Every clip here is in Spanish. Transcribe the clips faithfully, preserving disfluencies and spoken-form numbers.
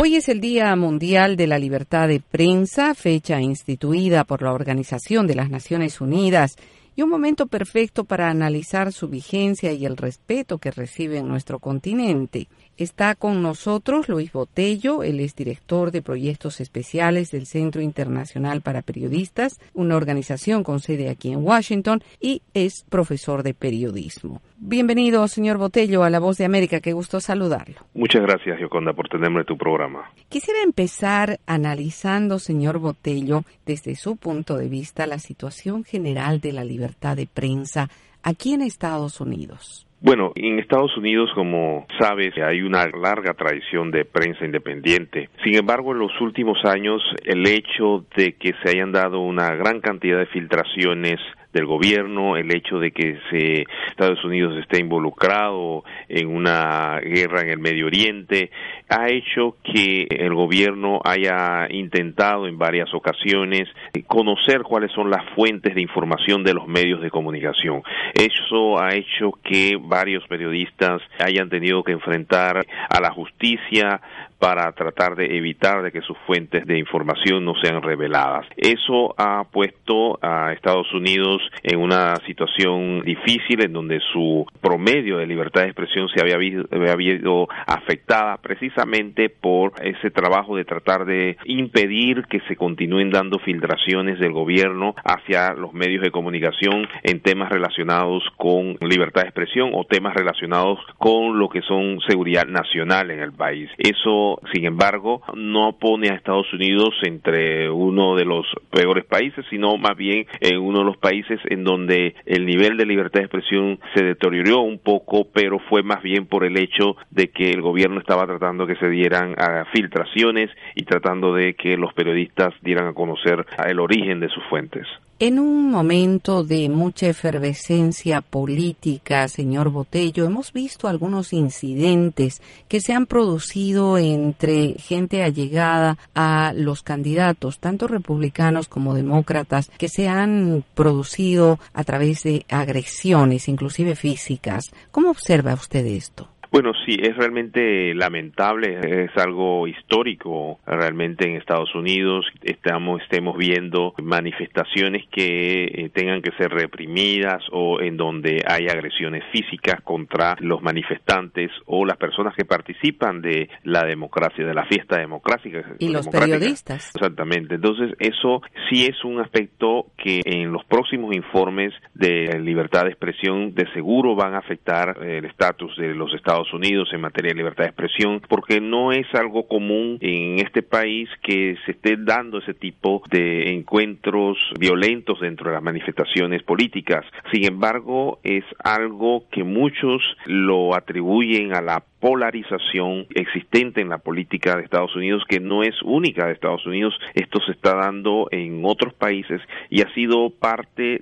Hoy es el Día Mundial de la Libertad de Prensa, fecha instituida por la Organización de las Naciones Unidas, y un momento perfecto para analizar su vigencia y el respeto que recibe en nuestro continente. Está con nosotros Luis Botello, él es director de proyectos especiales del Centro Internacional para Periodistas, una organización con sede aquí en Washington, y es profesor de periodismo. Bienvenido, señor Botello, a La Voz de América. Qué gusto saludarlo. Muchas gracias, Gioconda, por tenerme en tu programa. Quisiera empezar analizando, señor Botello, desde su punto de vista, la situación general de la libertad de prensa aquí en Estados Unidos. Bueno, en Estados Unidos, como sabes, hay una larga tradición de prensa independiente. Sin embargo, en los últimos años, el hecho de que se hayan dado una gran cantidad de filtraciones del gobierno, el hecho de que se, Estados Unidos esté involucrado en una guerra en el Medio Oriente, ha hecho que el gobierno haya intentado en varias ocasiones conocer cuáles son las fuentes de información de los medios de comunicación. Eso ha hecho que varios periodistas hayan tenido que enfrentar a la justicia para tratar de evitar de que sus fuentes de información no sean reveladas. Eso ha puesto a Estados Unidos en una situación difícil en donde su promedio de libertad de expresión se había visto, había visto afectada precisamente por ese trabajo de tratar de impedir que se continúen dando filtraciones del gobierno hacia los medios de comunicación en temas relacionados con libertad de expresión o temas relacionados con lo que son seguridad nacional en el país. Eso, sin embargo, no pone a Estados Unidos entre uno de los peores países, sino más bien en uno de los países en donde el nivel de libertad de expresión se deterioró un poco, pero fue más bien por el hecho de que el gobierno estaba tratando que se dieran a filtraciones y tratando de que los periodistas dieran a conocer el origen de sus fuentes. En un momento de mucha efervescencia política, señor Botello, hemos visto algunos incidentes que se han producido entre gente allegada a los candidatos, tanto republicanos como demócratas, que se han producido a través de agresiones, inclusive físicas. ¿Cómo observa usted esto? Bueno, sí, es realmente lamentable, es algo histórico realmente en Estados Unidos. Estamos, estemos viendo manifestaciones que eh, tengan que ser reprimidas o en donde hay agresiones físicas contra los manifestantes o las personas que participan de la democracia, de la fiesta democrática. Y los periodistas. Exactamente. Entonces, eso sí es un aspecto que en los próximos informes de libertad de expresión de seguro van a afectar el estatus de los Estados Unidos en materia de libertad de expresión, porque no es algo común en este país que se esté dando ese tipo de encuentros violentos dentro de las manifestaciones políticas. Sin embargo, es algo que muchos lo atribuyen a la polarización existente en la política de Estados Unidos, que no es única de Estados Unidos. Esto se está dando en otros países y ha sido parte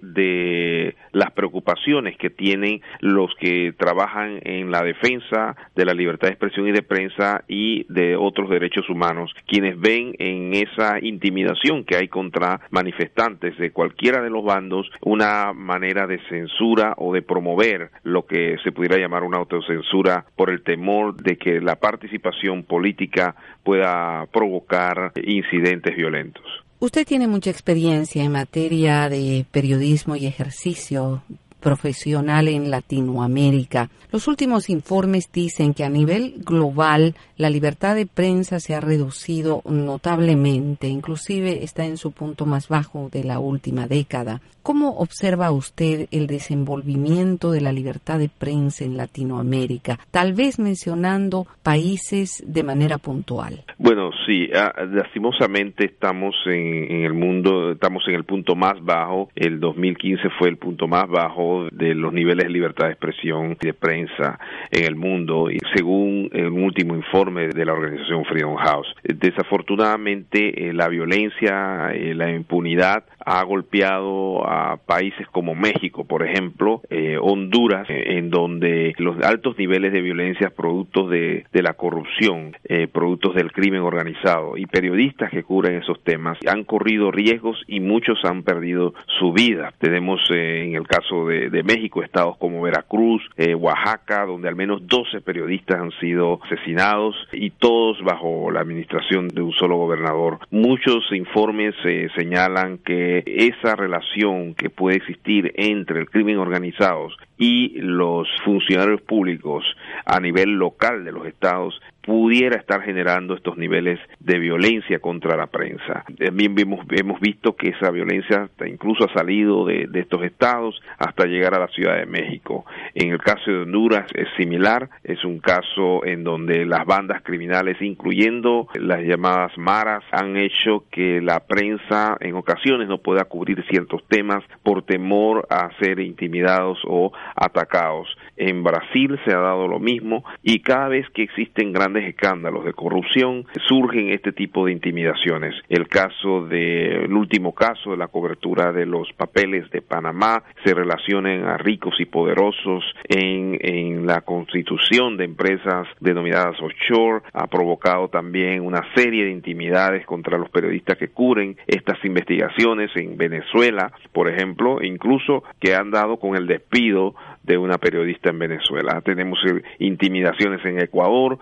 de las preocupaciones que tienen los que trabajan en la defensa de la libertad de expresión y de prensa y de otros derechos humanos, quienes ven en esa intimidación que hay contra manifestantes de cualquiera de los bandos una manera de censura o de promover lo que se pudiera llamar una autocensura por el temor de que la participación política pueda provocar incidentes violentos. Usted tiene mucha experiencia en materia de periodismo y ejercicio profesional en Latinoamérica. Los últimos informes dicen que a nivel global la libertad de prensa se ha reducido notablemente, inclusive está en su punto más bajo de la última década. ¿Cómo observa usted el desenvolvimiento de la libertad de prensa en Latinoamérica? Tal vez mencionando países de manera puntual. Bueno, sí, lastimosamente estamos en, en el mundo, estamos en el punto más bajo. El dos mil quince fue el punto más bajo de los niveles de libertad de expresión y de prensa en el mundo, y según el último informe de la organización Freedom House. Desafortunadamente, eh, la violencia, eh, la impunidad ha golpeado a países como México, por ejemplo, eh, Honduras, eh, en donde los altos niveles de violencia productos de, de la corrupción, eh, productos del crimen organizado y periodistas que cubren esos temas han corrido riesgos y muchos han perdido su vida. Tenemos eh, en el caso de, de México estados como Veracruz, eh, Oaxaca, donde al menos doce periodistas han sido asesinados y todos bajo la administración de un solo gobernador. Muchos informes eh, señalan que esa relación que puede existir entre el crimen organizado y los funcionarios públicos a nivel local de los estados pudiera estar generando estos niveles de violencia contra la prensa. También hemos, hemos visto que esa violencia incluso ha salido de, de estos estados hasta llegar a la Ciudad de México. En el caso de Honduras es similar, es un caso en donde las bandas criminales, incluyendo las llamadas maras, han hecho que la prensa en ocasiones no pueda cubrir ciertos temas por temor a ser intimidados o atacados. En Brasil se ha dado lo mismo y cada vez que existen grandes escándalos de corrupción surgen este tipo de intimidaciones. El caso de, el último caso de la cobertura de los papeles de Panamá se relacionan a ricos y poderosos en, en la constitución de empresas denominadas offshore, ha provocado también una serie de intimidades contra los periodistas que cubren estas investigaciones en Venezuela, por ejemplo, incluso que han dado con el despido de una periodista en Venezuela. Tenemos intimidaciones en Ecuador,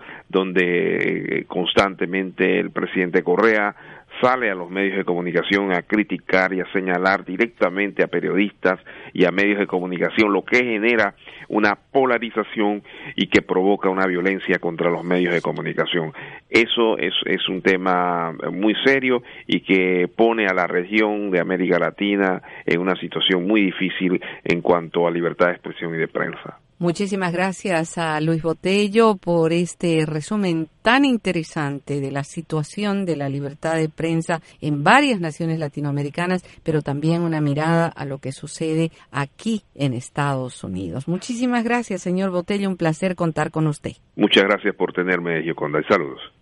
donde constantemente el presidente Correa sale a los medios de comunicación a criticar y a señalar directamente a periodistas y a medios de comunicación, lo que genera una polarización y que provoca una violencia contra los medios de comunicación. Eso es, es un tema muy serio y que pone a la región de América Latina en una situación muy difícil en cuanto a libertad de expresión y de prensa. Muchísimas gracias a Luis Botello por este resumen tan interesante de la situación de la libertad de prensa en varias naciones latinoamericanas, pero también una mirada a lo que sucede aquí en Estados Unidos. Muchísimas gracias, señor Botello, un placer contar con usted. Muchas gracias por tenerme, Gioconda, y saludos.